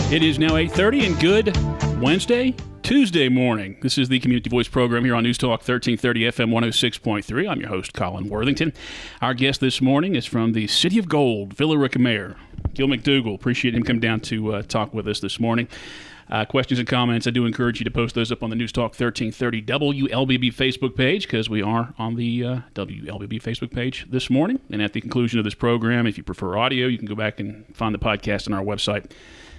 It is now 8:30 and good Tuesday morning. This is the Community Voice program here on News Talk 1330 FM 106.3. I'm your host, Colin Worthington. Our guest this morning is from the City of Gold, Villa Rica Mayor Gil McDougall. Appreciate him coming down to talk with us this morning. Questions and comments, I do encourage you to post those up on the News Talk 1330 WLBB Facebook page, because we are on the WLBB Facebook page this morning. And at the conclusion of this program, if you prefer audio, you can go back and find the podcast on our website,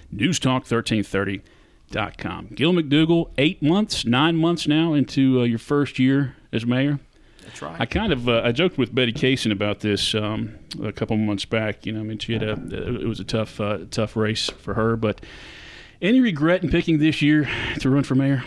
newstalk1330.com. Gil McDougall, 9 months now into your first year as mayor. That's right. I kind of I joked with Betty Kaysen about this a couple months back. You know, I mean, she had it was a tough race for her. But any regret in picking this year to run for mayor?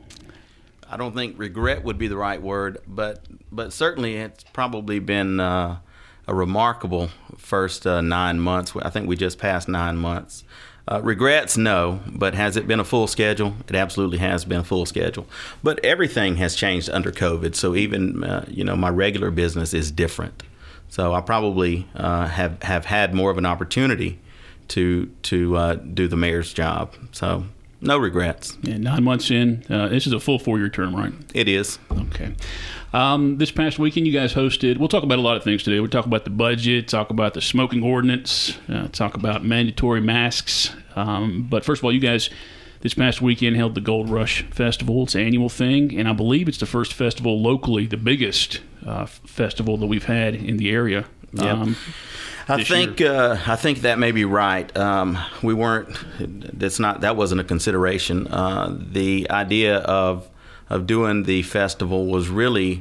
I don't think regret would be the right word, but certainly it's probably been a remarkable first 9 months. I think we just passed 9 months. Regrets, no, but has it been a full schedule? It absolutely has been a full schedule. But everything has changed under COVID, so even my regular business is different. So I probably have had more of an opportunity to do the mayor's job. So no regrets. Yeah, 9 months in. This is a full 4-year term, right? It is. Okay. This past weekend, you guys hosted, we'll talk about a lot of things today. We'll talk about the budget, talk about the smoking ordinance, talk about mandatory masks. But first of all, you guys, this past weekend, held the Gold Rush Festival. It's an annual thing, and I believe it's the first festival locally, the biggest festival that we've had in the area. Yep. I think that may be right. We weren't. That wasn't a consideration. The idea of doing the festival was really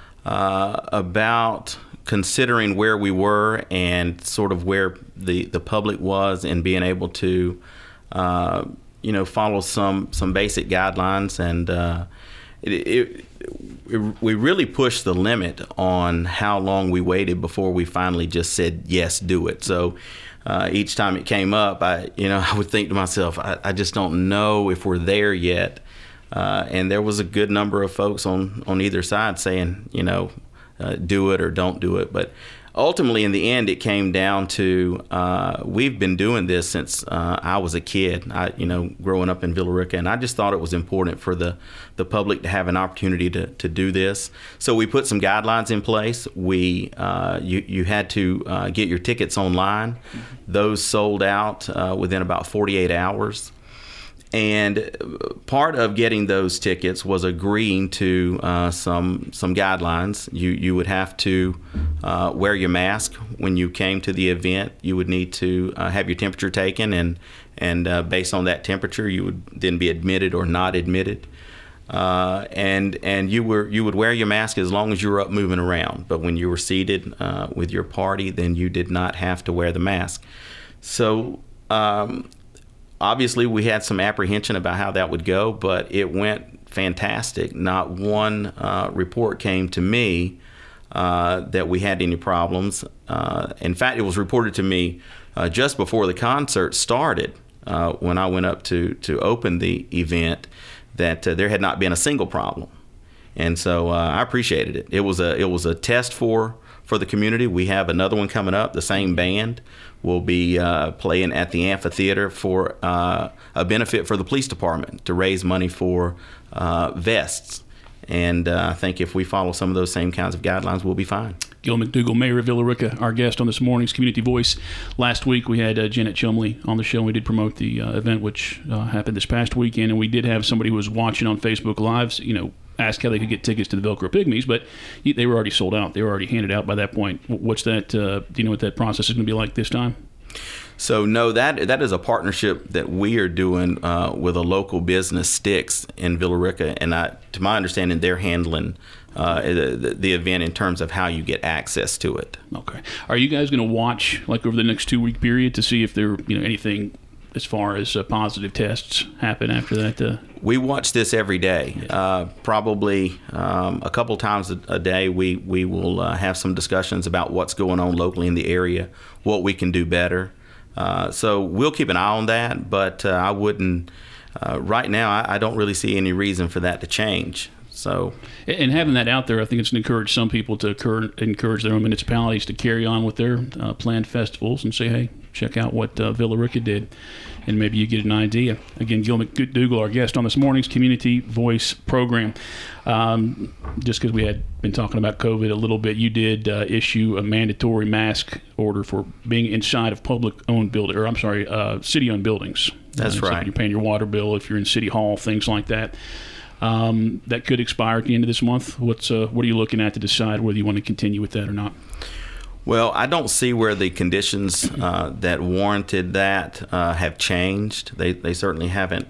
about considering where we were and sort of where the public was, and being able to follow some basic guidelines, and we really pushed the limit on how long we waited before we finally just said yes, do it. So each time it came up, I would think to myself, I just don't know if we're there yet. And there was a good number of folks on either side saying, do it or don't do it. But ultimately, in the end, it came down to we've been doing this since I was a kid, growing up in Villa Rica, and I just thought it was important for the public to have an opportunity to do this. So we put some guidelines in place. You had to get your tickets online. Those sold out within about 48 hours. And part of getting those tickets was agreeing to some guidelines. You would have to wear your mask when you came to the event. You would need to have your temperature taken, and based on that temperature, you would then be admitted or not admitted. And you would wear your mask as long as you were up moving around. But when you were seated with your party, then you did not have to wear the mask. So obviously, we had some apprehension about how that would go, but it went fantastic. Not one report came to me that we had any problems. In fact, it was reported to me just before the concert started, when I went up to open the event, that there had not been a single problem. And so I appreciated it. It was a test for the community. We have another one coming up. The same band will be playing at the amphitheater for a benefit for the police department to raise money for vests. And I think if we follow some of those same kinds of guidelines, we'll be fine. Gil McDougall, Mayor of Villa Rica, our guest on this morning's Community Voice. Last week we had Janet Chumley on the show. We did promote the event, which happened this past weekend, and we did have somebody who was watching on Facebook Lives, ask how they could get tickets to the Velcro Pygmies, but they were already sold out. They were already handed out by that point. What's that? Do you know what that process is going to be like this time? So no, that is a partnership that we are doing with a local business, Sticks, in Villa Rica, and to my understanding, they're handling the event in terms of how you get access to it. Okay. Are you guys going to watch over the next 2-week period to see if there anything as far as positive tests happen after that? We watch this every day. Probably a couple times a day we will have some discussions about what's going on locally in the area, what we can do better. So we'll keep an eye on that, but I wouldn't, right now, I don't really see any reason for that to change. So, and having that out there, I think it's encouraged some people to encourage their own municipalities to carry on with their planned festivals and say, hey, check out what Villa Rica did, and maybe you get an idea. Again, Gil McDougall, our guest on this morning's Community Voice program. Just because we had been talking about COVID a little bit, you did issue a mandatory mask order for being inside of public-owned building, or I'm sorry, city-owned buildings. That's right. Like you're paying your water bill if you're in City Hall, things like that. That could expire at the end of this month. What are you looking at to decide whether you want to continue with that or not? Well, I don't see where the conditions that warranted that have changed. They certainly haven't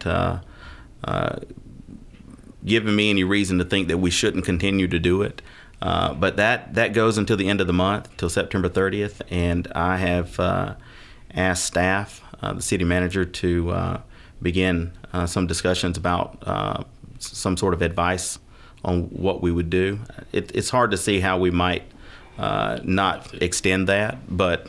given me any reason to think that we shouldn't continue to do it. But that goes until the end of the month, till September 30th, and I have asked staff, the city manager, to begin some discussions about some sort of advice on what we would do. It's hard to see how we might not extend that, but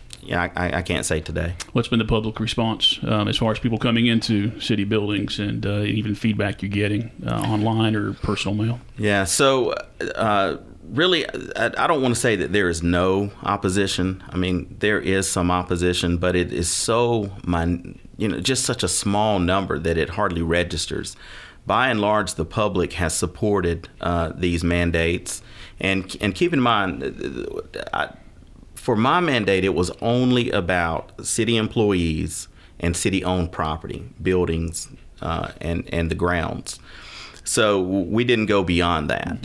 I can't say today. What's been the public response as far as people coming into city buildings and even feedback you're getting online or personal mail? Yeah, so really, I don't want to say that there is no opposition. I mean, there is some opposition, but it is so just such a small number that it hardly registers. By and large, the public has supported these mandates. And keep in mind, for my mandate, it was only about city employees and city-owned property, buildings, and the grounds. So we didn't go beyond that.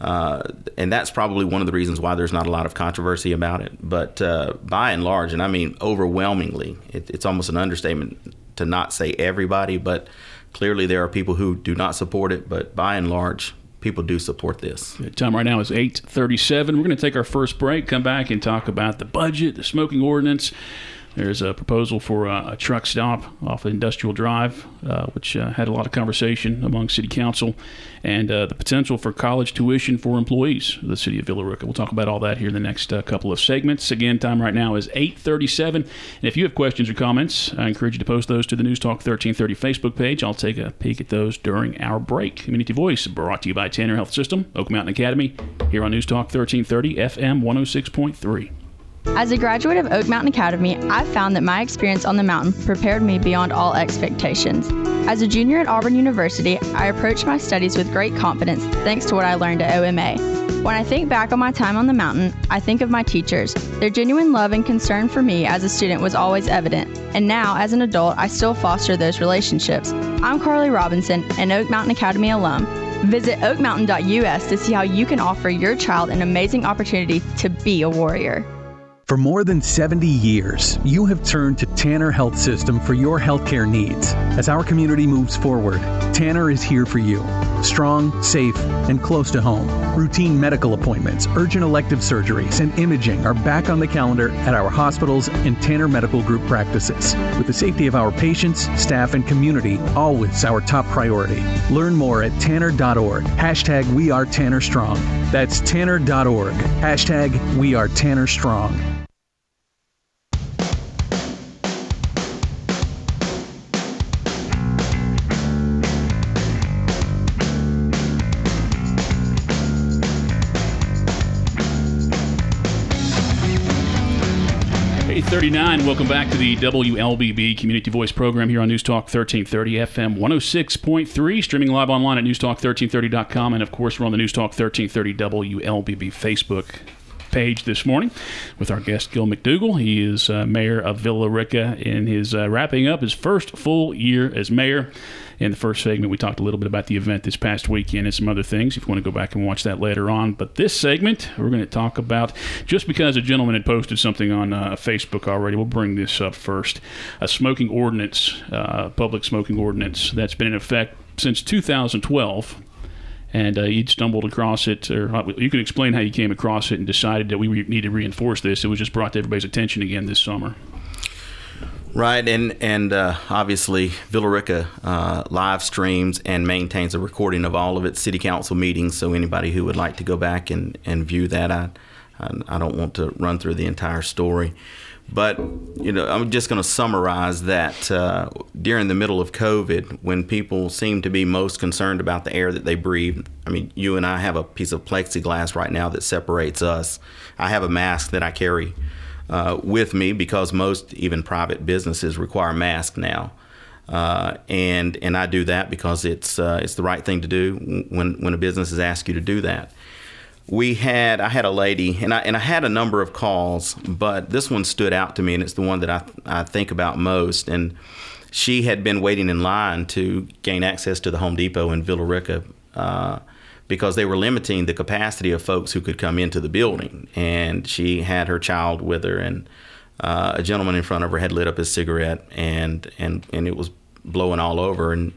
And that's probably one of the reasons why there's not a lot of controversy about it. But by and large, and I mean overwhelmingly, it's almost an understatement to not say everybody, but clearly there are people who do not support it. But by and large, people do support this. The time right now is 8:37. We're going to take our first break, come back and talk about the budget, the smoking ordinance. There's a proposal for a truck stop off of Industrial Drive, which had a lot of conversation among City Council, and the potential for college tuition for employees of the City of Villa Rica. We'll talk about all that here in the next couple of segments. Again, time right now is 8:37. And if you have questions or comments, I encourage you to post those to the News Talk 1330 Facebook page. I'll take a peek at those during our break. Community Voice brought to you by Tanner Health System, Oak Mountain Academy, here on News Talk 1330 FM 106.3. As a graduate of Oak Mountain Academy, I found that my experience on the mountain prepared me beyond all expectations. As a junior at Auburn University, I approached my studies with great confidence thanks to what I learned at OMA. When I think back on my time on the mountain, I think of my teachers. Their genuine love and concern for me as a student was always evident, and now, as an adult, I still foster those relationships. I'm Carly Robinson, an Oak Mountain Academy alum. Visit oakmountain.us to see how you can offer your child an amazing opportunity to be a warrior. For more than 70 years, you have turned to Tanner Health System for your healthcare needs. As our community moves forward, Tanner is here for you. Strong, safe, and close to home. Routine medical appointments, urgent elective surgeries, and imaging are back on the calendar at our hospitals and Tanner Medical Group practices. With the safety of our patients, staff, and community always our top priority. Learn more at tanner.org. Hashtag We Are Tanner Strong. That's tanner.org. Hashtag We Are Tanner Strong. Welcome back to the WLBB Community Voice program here on News Talk 1330 FM 106.3, streaming live online at newstalk1330.com, and of course we're on the News Talk 1330 WLBB Facebook page this morning with our guest Gil McDougall. He is mayor of Villa Rica and is wrapping up his first full year as mayor. In the first segment, we talked a little bit about the event this past weekend and some other things, if you want to go back and watch that later on. But this segment, we're going to talk about, just because a gentleman had posted something on Facebook already, we'll bring this up first, a smoking ordinance, public smoking ordinance that's been in effect since 2012. And you stumbled across it, or you can explain how you came across it and decided that we need to reinforce this. It was just brought to everybody's attention again this summer. Right, and obviously Villa Rica live streams and maintains a recording of all of its city council meetings, so anybody who would like to go back and view that, I don't want to run through the entire story. But, I'm just going to summarize that during the middle of COVID, when people seem to be most concerned about the air that they breathe, I mean, you and I have a piece of plexiglass right now that separates us. I have a mask that I carry with me, because most even private businesses require masks now. And I do that because it's the right thing to do when a business is asked you to do that. I had a lady, and I had a number of calls, but this one stood out to me, and it's the one that I think about most. And she had been waiting in line to gain access to the Home Depot in Villa Rica because they were limiting the capacity of folks who could come into the building. And she had her child with her, and a gentleman in front of her had lit up his cigarette, and it was blowing all over. And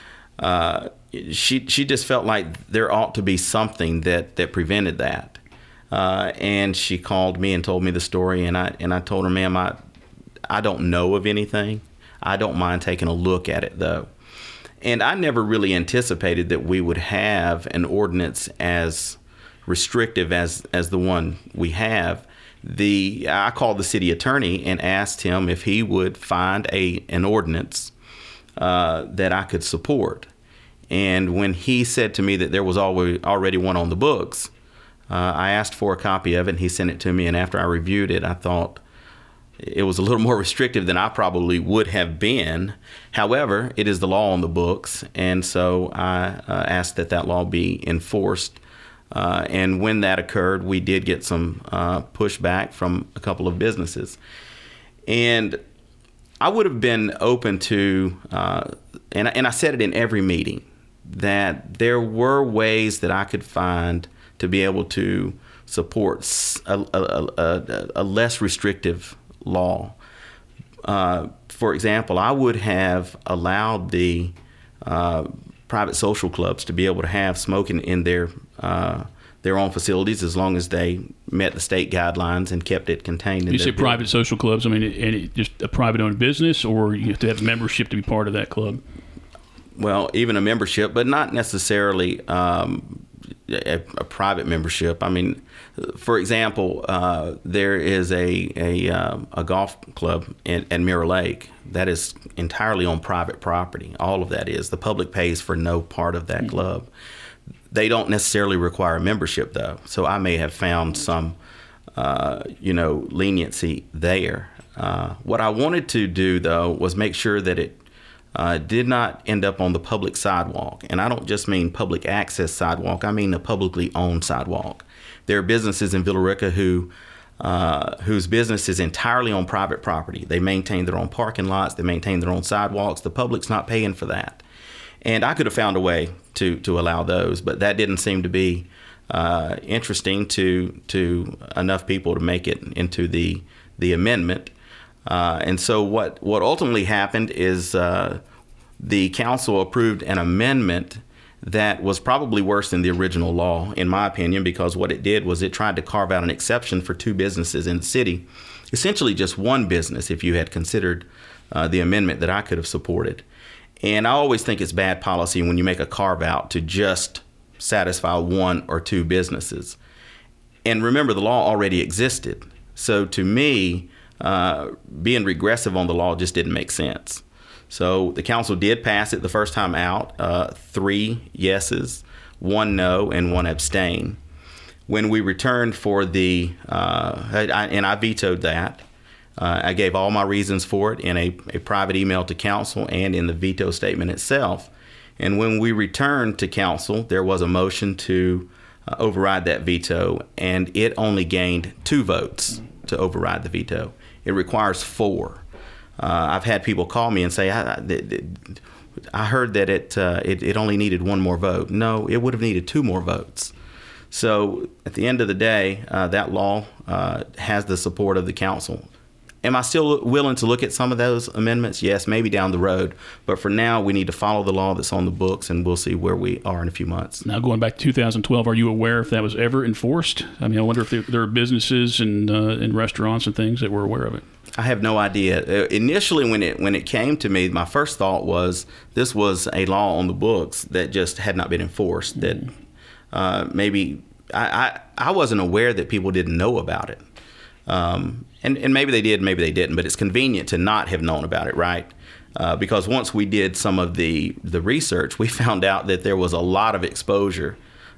she just felt like there ought to be something that prevented that. And she called me and told me the story, and I told her, ma'am, I don't know of anything. I don't mind taking a look at it, though. And I never really anticipated that we would have an ordinance as restrictive as the one we have. I called the city attorney and asked him if he would find an ordinance that I could support. And when he said to me that there was already one on the books, I asked for a copy of it, and he sent it to me. And after I reviewed it, I thought it was a little more restrictive than I probably would have been. However, it is the law on the books, and so I asked that law be enforced. And when that occurred, we did get some pushback from a couple of businesses. And I would have been open to, and I said it in every meeting, that there were ways that I could find to be able to support a less restrictive law. For example, I would have allowed the private social clubs to be able to have smoking in their own facilities as long as they met the state guidelines and kept it contained in You say private social clubs, I mean, just a private-owned business, or you have to have membership to be part of that club? Well, even a membership, but not necessarily a private membership. I mean, for example, there is a golf club at Mirror Lake that is entirely on private property. All of that is. The public pays for no part of that club. They don't necessarily require a membership, though. So I may have found some, leniency there. What I wanted to do, though, was make sure that it did not end up on the public sidewalk. And I don't just mean public access sidewalk. I mean a publicly owned sidewalk. There are businesses in Villa Rica whose business is entirely on private property. They maintain their own parking lots. They maintain their own sidewalks. The public's not paying for that. And I could have found a way to allow those, but that didn't seem to be interesting to enough people to make it into the amendment. And so what ultimately happened is the council approved an amendment that was probably worse than the original law, in my opinion, because what it did was it tried to carve out an exception for two businesses in the city, essentially just one business, if you had considered the amendment that I could have supported. And I always think it's bad policy when you make a carve out to just satisfy one or two businesses. And remember, the law already existed. So to me, being regressive on the law just didn't make sense. So the council did pass it the first time out, 3 yeses, 1 no, and 1 abstain. When we returned for I vetoed that. I gave all my reasons for it in a private email to council and in the veto statement itself. And when we returned to council, there was a motion to override that veto, and it only gained 2 votes to override the veto. It requires 4. I've had people call me and say, I heard that it only needed 1 more vote. No, it would have needed 2 more votes. So at the end of the day, that law has the support of the council. Am I still willing to look at some of those amendments? Yes, maybe down the road. But for now, we need to follow the law that's on the books, and we'll see where we are in a few months. Now, going back to 2012, are you aware if that was ever enforced? I mean, I wonder if there are businesses and restaurants and things that were aware of it. I have no idea. Initially, when it came to me, my first thought was this was a law on the books that just had not been enforced. That maybe I wasn't aware that people didn't know about it. And maybe they did, maybe they didn't, but it's convenient to not have known about it, right? Because once we did some of the research, we found out that there was a lot of exposure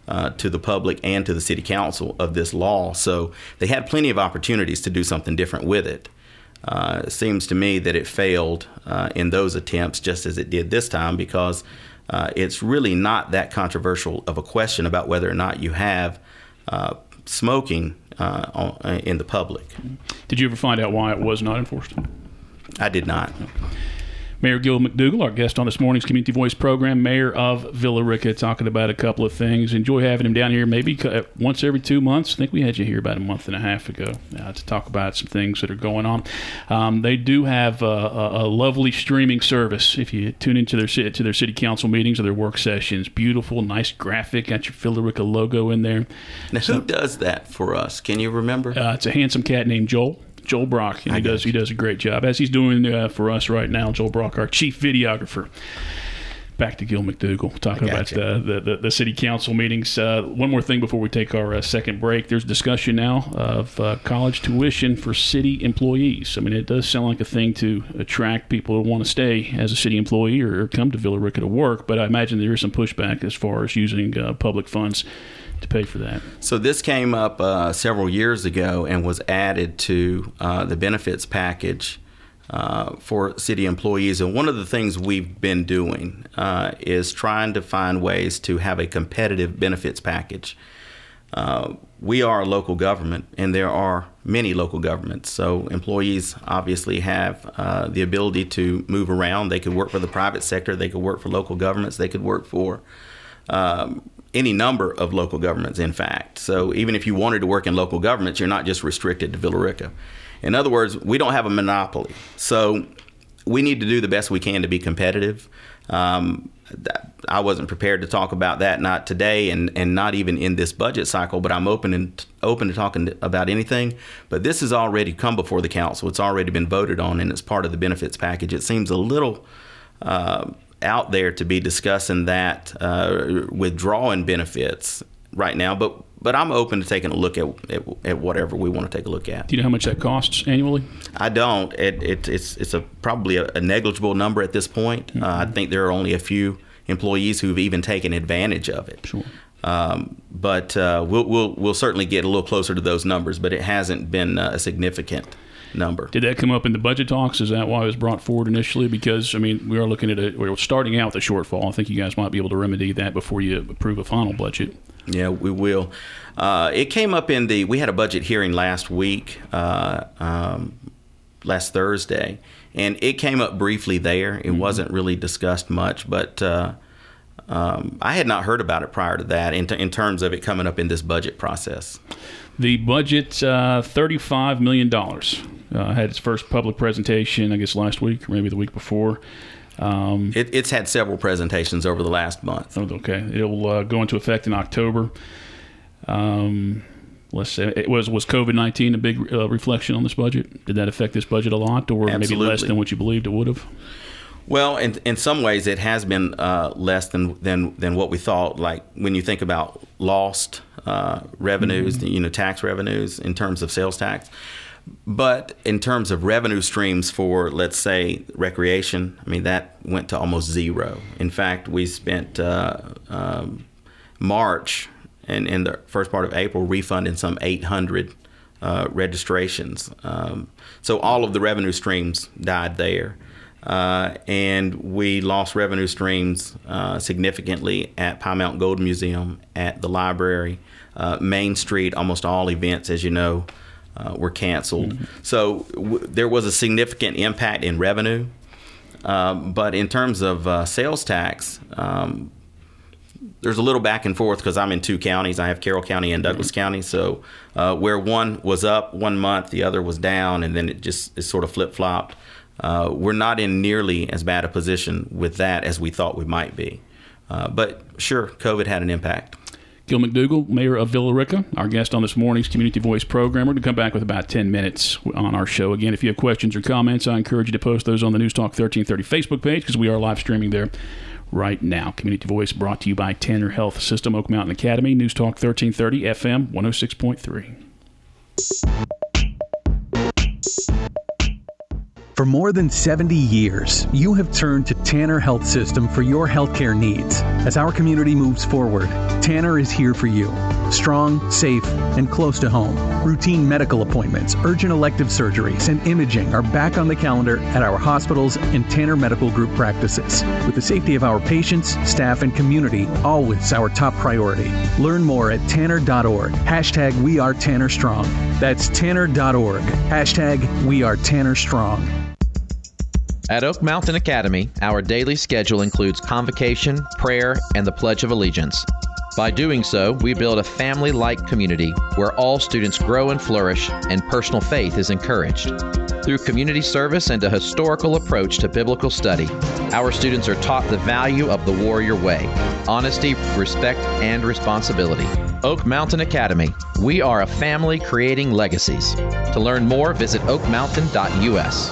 to the public and to the city council of this law. So they had plenty of opportunities to do something different with it. It seems to me that it failed in those attempts just as it did this time, because it's really not that controversial of a question about whether or not you have smoking in the public. Did you ever find out why it was not enforced? I did not. Mayor Gil McDougall, our guest on this morning's Community Voice program, mayor of Villa Rica, talking about a couple of things. Enjoy having him down here maybe once every 2 months. I think we had you here about a month and a half ago to talk about some things that are going on. They do have a lovely streaming service. If you tune into their city council meetings or their work sessions, beautiful, nice graphic, got your Villa Rica logo in there. Now, who does that for us? Can you remember? It's a handsome cat named Joel Brock, and he does a great job, as he's doing for us right now. Joel Brock, our chief videographer. Back to Gil McDougall, talking about the city council meetings. One more thing before we take our second break. There's discussion now of college tuition for city employees. I mean, it does sound like a thing to attract people who want to stay as a city employee or come to Villa Rica to work, but I imagine there is some pushback as far as using public funds to pay for that. So this came up several years ago and was added to the benefits package for city employees. And one of the things we've been doing is trying to find ways to have a competitive benefits package. We are a local government, and there are many local governments. So employees obviously have the ability to move around. They could work for the private sector. They could work for local governments. They could work for any number of local governments, in fact. So even if you wanted to work in local governments, you're not just restricted to Villa Rica. In other words, we don't have a monopoly. So we need to do the best we can to be competitive. I wasn't prepared to talk about that, not today and not even in this budget cycle, but I'm open to talking about anything. But this has already come before the council. It's already been voted on, and it's part of the benefits package. It seems a little out there to be discussing that withdrawing benefits right now, but I'm open to taking a look at whatever we want to take a look at. Do you know how much that costs annually? I don't. It's probably a negligible number at this point. Mm-hmm. I think there are only a few employees who've even taken advantage of it. Sure. But we'll certainly get a little closer to those numbers, but it hasn't been a significant number. Did that come up in the budget talks? Is that why it was brought forward initially? Because, I mean, we are looking at we're starting out with a shortfall. I think you guys might be able to remedy that before you approve a final budget. Yeah, we will. It came up we had a budget hearing last week, last Thursday, and it came up briefly there. It wasn't really discussed much, but I had not heard about it prior to that in terms of it coming up in this budget process. The budget, $35 million, had its first public presentation, I guess, last week or maybe the week before. It's had several presentations over the last month. Okay. It'll go into effect in October. Let's say, was COVID-19 a big reflection on this budget? Did that affect this budget a lot, or Absolutely. Maybe less than what you believed it would have? Well, in some ways, it has been less than what we thought. Like when you think about lost revenues, tax revenues in terms of sales tax. But in terms of revenue streams for, let's say, recreation, I mean, that went to almost zero. In fact, we spent March and in the first part of April refunding some 800 registrations. So all of the revenue streams died there. And we lost revenue streams significantly at Pine Mountain Gold Museum, at the library, Main Street. Almost all events, as you know, were canceled. Mm-hmm. So there was a significant impact in revenue. But in terms of sales tax, there's a little back and forth because I'm in two counties. I have Carroll County and Douglas County. So where one was up 1 month, the other was down, and then it sort of flip-flopped. We're not in nearly as bad a position with that as we thought we might be. But sure, COVID had an impact. Gil McDougall, mayor of Villa Rica, our guest on this morning's Community Voice program. We're going to come back with about 10 minutes on our show. Again, if you have questions or comments, I encourage you to post those on the News Talk 1330 Facebook page because we are live streaming there right now. Community Voice brought to you by Tanner Health System, Oak Mountain Academy, News Talk 1330 FM 106.3. For For more than 70 years, you have turned to Tanner Health System for your healthcare needs. As our community moves forward, Tanner is here for you. Strong, safe, and close to home. Routine medical appointments, urgent elective surgeries, and imaging are back on the calendar at our hospitals and Tanner Medical Group practices. With the safety of our patients, staff, and community always our top priority. Learn more at tanner.org. Hashtag We Are Tanner Strong. That's tanner.org. Hashtag We Are Tanner Strong. At Oak Mountain Academy, our daily schedule includes convocation, prayer, and the Pledge of Allegiance. By doing so, we build a family-like community where all students grow and flourish and personal faith is encouraged. Through community service and a historical approach to biblical study, our students are taught the value of the warrior way, honesty, respect, and responsibility. Oak Mountain Academy. We are a family creating legacies. To learn more, visit oakmountain.us.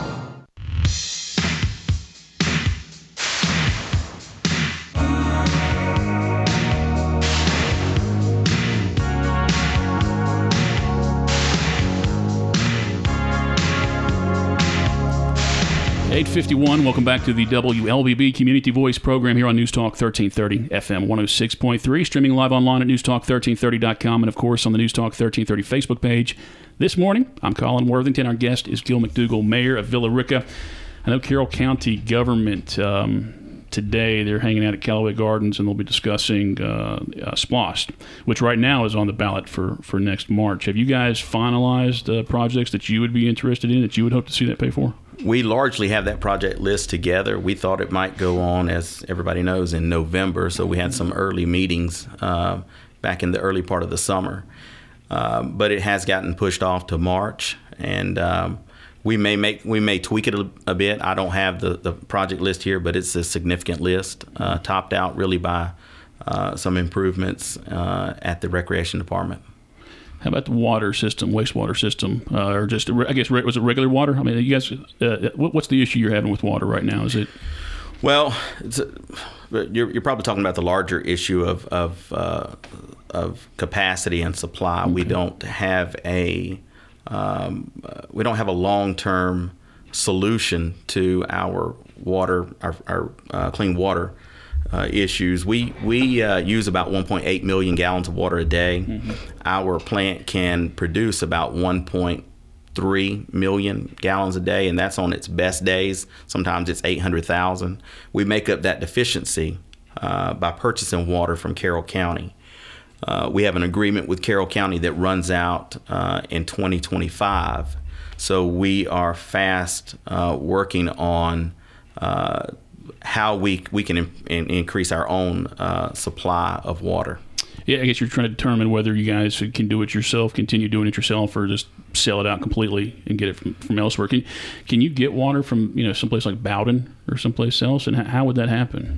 .51, welcome back to the WLBB Community Voice program here on News Talk 1330 FM 106.3, streaming live online at newstalk1330.com and, of course, on the News Talk 1330 Facebook page. This morning, I'm Colin Worthington. Our guest is Gil McDougall, Mayor of Villa Rica. I know Carroll County government today, they're hanging out at Callaway Gardens, and they'll be discussing SPLOST, which right now is on the ballot for next March. Have you guys finalized projects that you would be interested in, that you would hope to see that pay for? We largely have that project list together. We thought it might go on, as everybody knows, in November, so we had some early meetings back in the early part of the summer. But it has gotten pushed off to March, and we may tweak it a bit. I don't have the project list here, but it's a significant list, topped out really by some improvements at the Recreation Department. How about the water system, wastewater system, or just, I guess, was it regular water? I mean, you guys, what's the issue you're having with water right now? Is it? Well, you're probably talking about the larger issue of capacity and supply. Okay. We don't have a long-term solution to our water, our clean water issues. We use about 1.8 million gallons of water a day. Mm-hmm. Our plant can produce about 1.3 million gallons a day, and that's on its best days. Sometimes it's 800,000. We make up that deficiency by purchasing water from Carroll County. We have an agreement with Carroll County that runs out in 2025. So we are fast working on how we can increase our own supply of water. Yeah, I guess you're trying to determine whether you guys can do it yourself, continue doing it yourself, or just sell it out completely and get it from elsewhere. Can you get water from someplace like Bowden or someplace else, and how would that happen?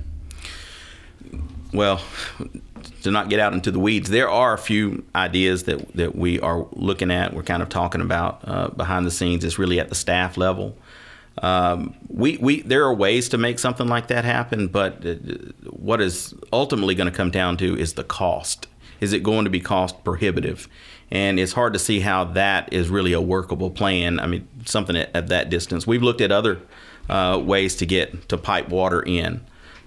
Well, to not get out into the weeds, there are a few ideas that we are looking at. We're kind of talking about behind the scenes. It's really at the staff level. There are ways to make something like that happen, but what is ultimately going to come down to is the cost. Is it going to be cost prohibitive? And it's hard to see how that is really a workable plan. I mean, something at that distance. We've looked at other ways to pipe water in,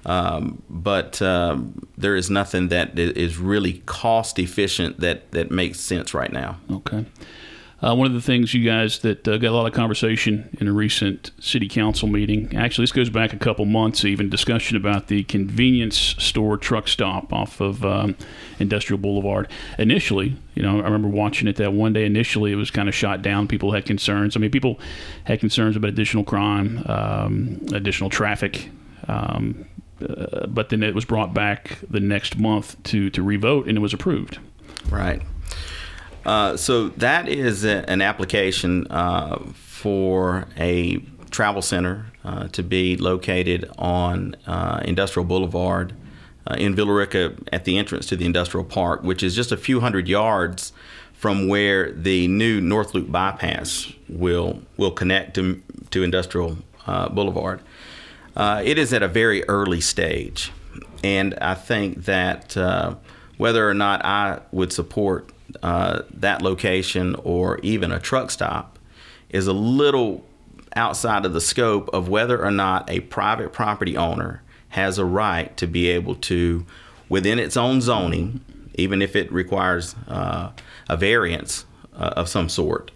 but there is nothing that is really cost efficient that makes sense right now. Okay. One of the things you guys that got a lot of conversation in a recent city council meeting, actually this goes back a couple months even, discussion about the convenience store truck stop off of Industrial Boulevard. Initially, I remember watching it that one day. Initially, it was kind of shot down. People had concerns. I mean, people had concerns about additional crime, additional traffic. But then it was brought back the next month to revote, and it was approved. Right. So that is an application for a travel center to be located on Industrial Boulevard in Villa Rica at the entrance to the Industrial Park, which is just a few hundred yards from where the new North Loop bypass will connect to Industrial Boulevard. It is at a very early stage, and I think that whether or not I would support that location or even a truck stop is a little outside of the scope of whether or not a private property owner has a right to be able to, within its own zoning, even if it requires a variance of some sort,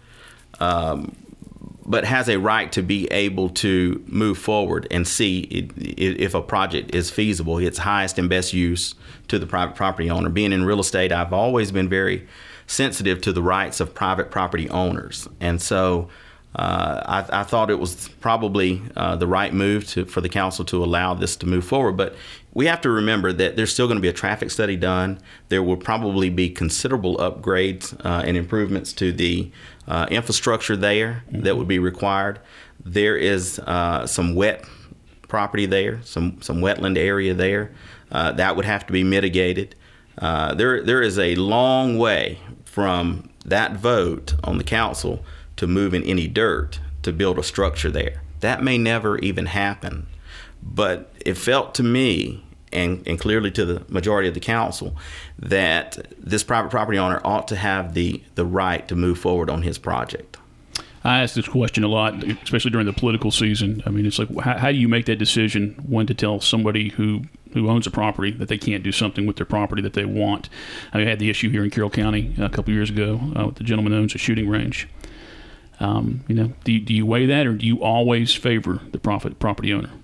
but has a right to be able to move forward and see if a project is feasible, its highest and best use to the private property owner. Being in real estate, I've always been very sensitive to the rights of private property owners. And so I thought it was probably the right move for the council to allow this to move forward. But we have to remember that there's still going to be a traffic study done. There will probably be considerable upgrades and improvements to the infrastructure there that would be required. There is some wet property there, some wetland area there that would have to be mitigated. There is a long way from that vote on the council to moving any dirt to build a structure there. That may never even happen. But it felt to me, and clearly to the majority of the council, that this private property owner ought to have the right to move forward on his project. I ask this question a lot, especially during the political season. I mean, it's like, how do you make that decision when to tell somebody who owns a property that they can't do something with their property that they want? I mean, I had the issue here in Carroll County a couple years ago with the gentleman who owns a shooting range. Do you weigh that, or do you always favor the property owner?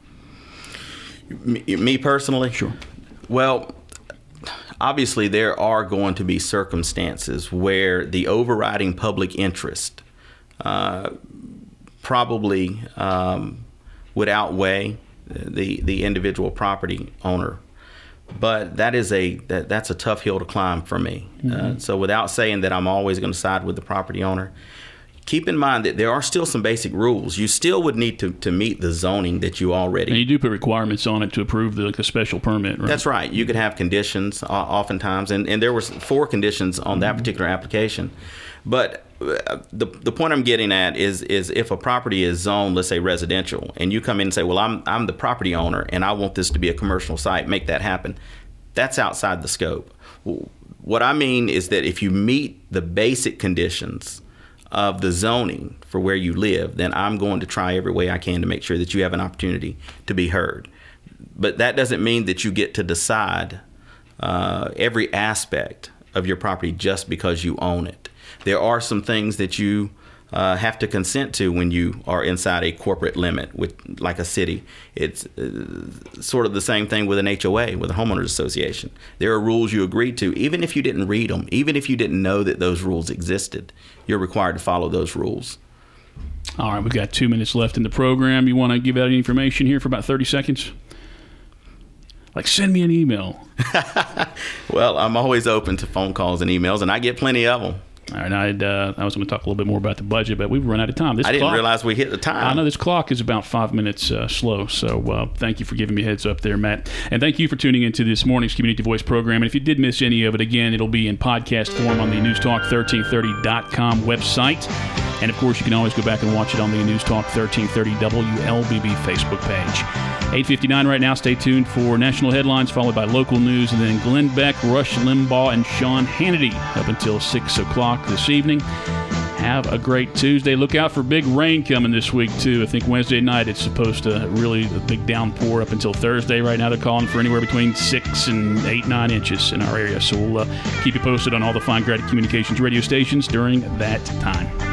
Me personally? Sure. Well, obviously there are going to be circumstances where the overriding public interest probably would outweigh the individual property owner. But that's a tough hill to climb for me. Mm-hmm. So without saying that I'm always going to side with the property owner, keep in mind that there are still some basic rules. You still would need to meet the zoning that you already... And you do put requirements on it to approve the special permit, right? That's right. You could have conditions oftentimes, and there were 4 conditions on that particular application. But the point I'm getting at is if a property is zoned, let's say residential, and you come in and say, well, I'm the property owner and I want this to be a commercial site, make that happen. That's outside the scope. What I mean is that if you meet the basic conditions of the zoning for where you live, then I'm going to try every way I can to make sure that you have an opportunity to be heard. But that doesn't mean that you get to decide every aspect of your property just because you own it. There are some things that you have to consent to when you are inside a corporate limit with, like a city. It's sort of the same thing with an HOA, with a homeowners association. There are rules you agree to, even if you didn't read them, even if you didn't know that those rules existed. You're required to follow those rules. All right, we've got 2 minutes left in the program. You want to give out any information here for about 30 seconds? Like, send me an email. Well, I'm always open to phone calls and emails, and I get plenty of them. All right, I was going to talk a little bit more about the budget, but we've run out of time. I didn't realize we hit the time. I know this clock is about 5 minutes slow, so thank you for giving me a heads up there, Matt. And thank you for tuning into this morning's Community Voice program. And if you did miss any of it, again, it'll be in podcast form on the newstalk1330.com website. And, of course, you can always go back and watch it on the News Talk 1330 WLBB Facebook page. 8:59 right now. Stay tuned for national headlines, followed by local news, and then Glenn Beck, Rush Limbaugh, and Sean Hannity up until 6 o'clock this evening. Have a great Tuesday. Look out for big rain coming this week, too. I think Wednesday night it's supposed to really a big downpour up until Thursday. Right now they're calling for anywhere between 6 and 8, 9 inches in our area. So we'll keep you posted on all the fine graded communications radio stations during that time.